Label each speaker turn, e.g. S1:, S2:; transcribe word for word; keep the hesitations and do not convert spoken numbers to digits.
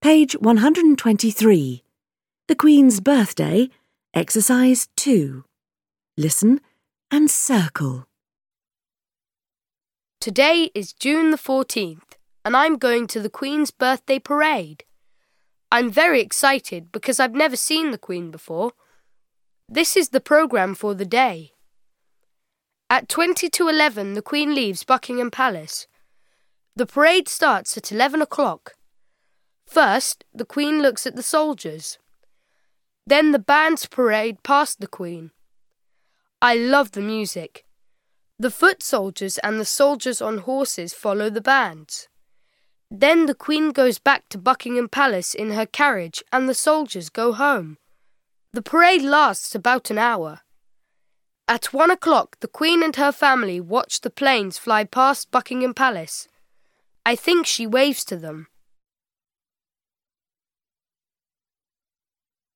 S1: Page one hundred twenty-three. The Queen's Birthday, Exercise two. Listen and circle.
S2: Today is June the fourteenth, and I'm going to the Queen's birthday parade. I'm very excited because I've never seen the Queen before. This is the programme for the day. At twenty to eleven, the Queen leaves Buckingham Palace. The parade starts at eleven o'clock. First, the Queen looks at the soldiers. Then the bands parade past the Queen. I love the music. The foot soldiers and the soldiers on horses follow the bands. Then the Queen goes back to Buckingham Palace in her carriage and the soldiers go home. The parade lasts about an hour. At one o'clock, the Queen and her family watch the planes fly past Buckingham Palace. I think she waves to them.